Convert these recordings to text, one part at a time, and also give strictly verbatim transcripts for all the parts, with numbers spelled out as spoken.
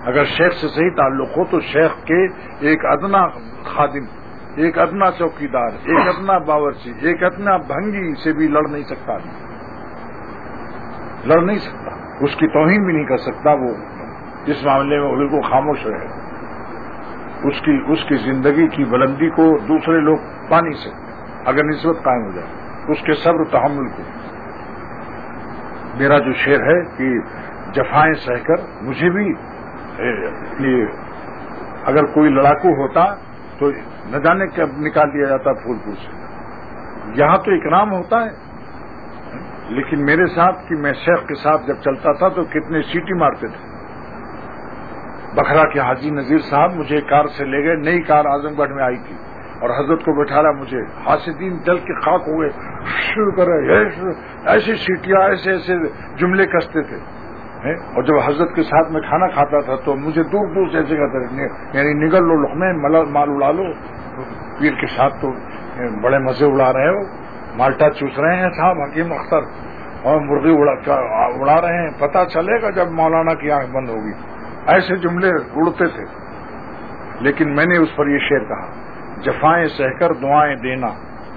اگر شیخ سے صحیح تعلق ہو تو شیخ کے ایک ادنا خادم، ایک ادنا چوکیدار، ایک ادنا باورچی، ایک ادنا بھنگی سے بھی لڑ نہیں سکتا، لڑ نہیں سکتا، اس کی توہین بھی نہیں کر سکتا۔ وہ اس معاملے میں وہ بالکل خاموش رہے، اس کی اس کی زندگی کی بلندی کو دوسرے لوگ پا نہیں سکتے اگر نسبت قائم ہو جائے، اس کے صبر تحمل کو۔ میرا جو شعر ہے کہ جفائیں سہ کر مجھے بھی یہ اگر کوئی لڑاکو ہوتا تو نہ جانے کب نکال دیا جاتا پھول پور سے، یہاں تو اکرام ہوتا ہے، لیکن میرے ساتھ کہ میں شیخ کے ساتھ جب چلتا تھا تو کتنے سیٹی مارتے تھے۔ بکھرا کے حاجی نذیر صاحب مجھے کار سے لے گئے، نئی کار اعظم گڑھ میں آئی تھی، اور حضرت کو بٹھایا، مجھے حاسدین جل کے خاک ہو گئے، شروع کرے ایسی سیٹیاں، ایسے ایسے جملے کستے تھے۔ اور جب حضرت کے ساتھ میں کھانا کھاتا تھا تو مجھے دور دور سے ایسے کہتے رہے، یعنی نگل لو لقمے مال اڑا لو، پیر کے ساتھ تو بڑے مزے اڑا رہے ہو، مالٹا چوس رہے ہیں صاحب حکیم اختر، اور مرغی اڑا رہے ہیں، پتہ چلے گا جب مولانا کی آنکھ بند ہوگی۔ ایسے جملے اڑتے تھے، لیکن میں نے اس پر یہ شعر کہا، جفائیں سہ کر دعائیں دینا،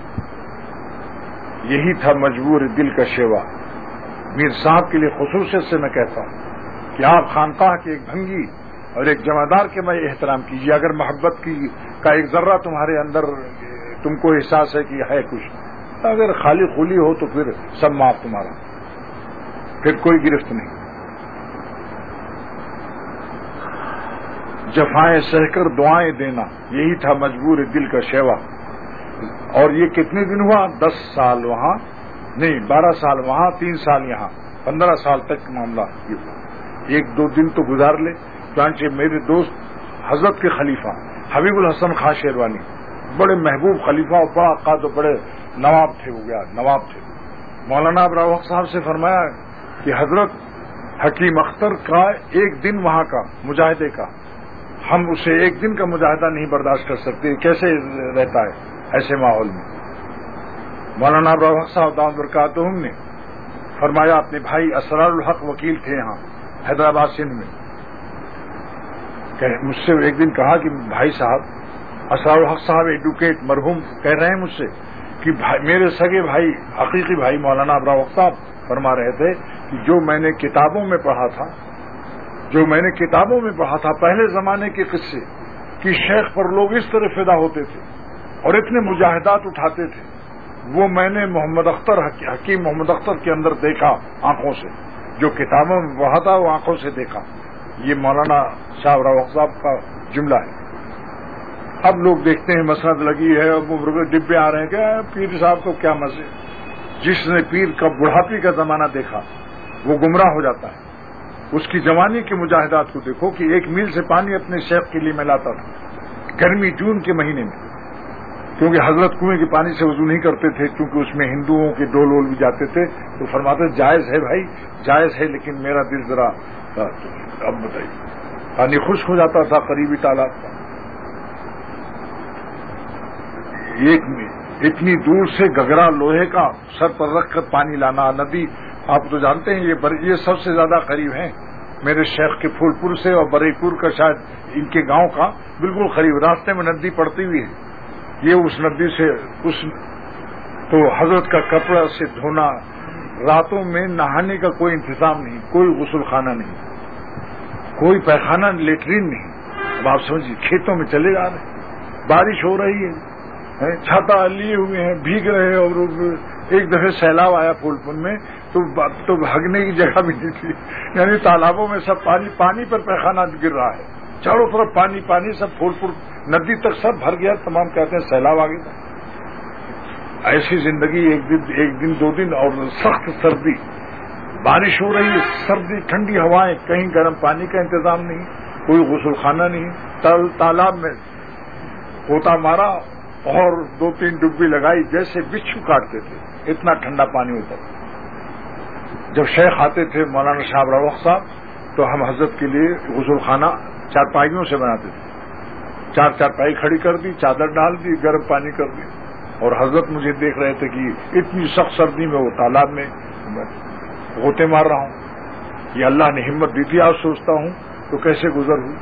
یہی تھا مجبور دل کا شیوا۔ میر صاحب کے لیے خصوصیت سے میں کہتا ہوں کہ آپ خانقاہ کے ایک بھنگی اور ایک جمعدار کے میں احترام کیجیے، اگر محبت کی کا ایک ذرہ تمہارے اندر تم کو احساس ہے کہ ہے کچھ، اگر خالی خلی ہو تو پھر سب معاف تمہارا، پھر کوئی گرفت نہیں۔ جفائیں سہ کر دعائیں دینا، یہی تھا مجبور دل کا شیوا۔ اور یہ کتنے دن ہوا؟ دس سال وہاں نہیں، بارہ سال وہاں، تین سال یہاں، پندرہ سال تک معاملہ یہ ہوا۔ ایک دو دن تو گزار لے، چنانچہ میرے دوست حضرت کے خلیفہ حبیب الحسن خان شیروانی، بڑے محبوب خلیفہ اور بڑا قائد و بڑے نواب تھے، ہو گیا نواب تھے، مولانا ابراہیم حق صاحب سے فرمایا کہ حضرت حکیم اختر کا ایک دن وہاں کا مجاہدے کا، ہم اسے ایک دن کا مجاہدہ نہیں برداشت کر سکتے، کیسے رہتا ہے ایسے ماحول میں؟ مولانا ابراہیم حق صاحب دامت برکاتہم نے فرمایا، اپنے بھائی اسرار الحق وکیل تھے یہاں حیدرآباد سندھ میں، مجھ سے ایک دن کہا کہ بھائی صاحب اسرار الحق صاحب ایڈوکیٹ مرحوم کہہ رہے ہیں مجھ سے کہ میرے سگے بھائی حقیقی بھائی مولانا ابراہیم حق صاحب فرما رہے تھے کہ جو میں نے کتابوں میں پڑھا تھا جو میں نے کتابوں میں پڑھا تھا پہلے زمانے کے قصے کہ شیخ پر لوگ اس طرح فدا ہوتے تھے اور اتنے مجاہدات اٹھاتے تھے، وہ میں نے محمد اختر حکیم محمد اختر کے اندر دیکھا آنکھوں سے، جو کتابوں میں پڑھا تھا وہ آنکھوں سے دیکھا۔ یہ مولانا شاہ ابراہیم صاحب کا جملہ ہے۔ اب لوگ دیکھتے ہیں مسند لگی ہے، اب وہ ڈبے آ رہے ہیں کہ پیر صاحب کو کیا مزے، جس نے پیر کا بڑھاپی کا زمانہ دیکھا وہ گمراہ ہو جاتا ہے۔ اس کی جوانی کے مجاہدات کو دیکھو کہ ایک میل سے پانی اپنے شیخ کے لیے میں لاتا تھا گرمی جون کے مہینے میں، کیونکہ حضرت کنویں کے پانی سے وضو نہیں کرتے تھے، کیونکہ اس میں ہندوؤں کے ڈول وول بھی جاتے تھے، تو فرماتے جائز ہے بھائی جائز ہے، لیکن میرا دل ذرا اب بتائیے، پانی خشک ہو جاتا تھا قریبی تالاب کا۔ ایک اتنی دور سے گگرا لوہے کا سر پر رکھ کر پانی لانا، ندی آپ تو جانتے ہیں یہ یہ سب سے زیادہ قریب ہیں میرے شیخ کے پھول پور سے، اور بری پور کا شاید ان کے گاؤں کا بالکل قریب، راستے میں ندی پڑتی ہوئی ہے، یہ اس ندی سے اس تو حضرت کا کپڑا سے دھونا، راتوں میں نہانے کا کوئی انتظام نہیں، کوئی غسل خانہ نہیں، کوئی پیخانہ لیٹرین نہیں۔ اب آپ سمجھیے کھیتوں میں چلے جا رہے ہیں، بارش ہو رہی ہے، چھاتا لیے ہوئے ہیں، بھیگ رہے ہیں، اور ایک دفعہ سیلاب آیا پھول پور میں تو تو بھگنے کی جگہ بھی نہیں تھی، یعنی تالابوں میں سب پانی پانی پر پیخانہ گر رہا ہے، چاروں طرف پانی پانی، سب پھول پور ندی تک سب بھر گیا، تمام کہتے ہیں سیلاب آ گیا۔ ایسی زندگی ایک دن ایک دن دو دن، اور سخت سردی، بارش ہو رہی ہے، سردی، ٹھنڈی ہوائیں، کہیں گرم پانی کا انتظام نہیں، کوئی غسل خانہ نہیں، تل تالاب میں پوتا مارا اور دو تین ڈبی لگائی، جیسے بچھو کاٹتے تھے، اتنا ٹھنڈا پانی ہوتا تھا۔ جب شیخ آتے تھے مولانا شاہ ابراہیم صاحب تو ہم حضرت کے لیے غسل خانہ چارپائیوں سے بناتے تھے، چار چارپائی کھڑی کر دی، چادر ڈال دی، گرم پانی کر دی، اور حضرت مجھے دیکھ رہے تھے کہ اتنی سخت سردی میں وہ تالاب میں غوطے مار رہا ہوں۔ یہ اللہ نے ہمت دی تھی، آج سوچتا ہوں تو کیسے گزر ہوئی؟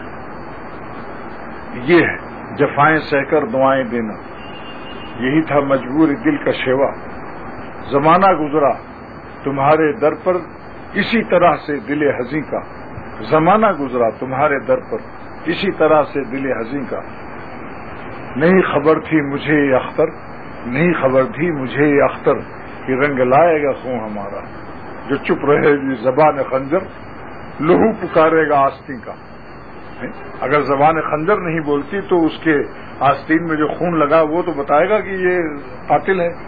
یہ ہے جفائیں سہ کر دعائیں دینا، یہی تھا مجبور دل کا شیوا۔ زمانہ گزرا تمہارے در پر اسی طرح سے دل حزیں کا، زمانہ گزرا تمہارے در پر اسی طرح سے دل حزیں کا۔ نہیں خبر تھی مجھے یہ اختر، نہیں خبر تھی مجھے یہ اختر کہ رنگ لائے گا خون ہمارا۔ جو چپ رہے گی زبان خنجر، لہو پکارے گا آستین کا۔ اگر زبان خنجر نہیں بولتی تو اس کے آستین میں جو خون لگا وہ تو بتائے گا کہ یہ قاتل ہے۔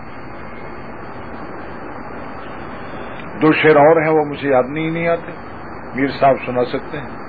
دو شعر اور ہیں وہ مجھے یاد نہیں نہیں آتے، میر صاحب سنا سکتے ہیں۔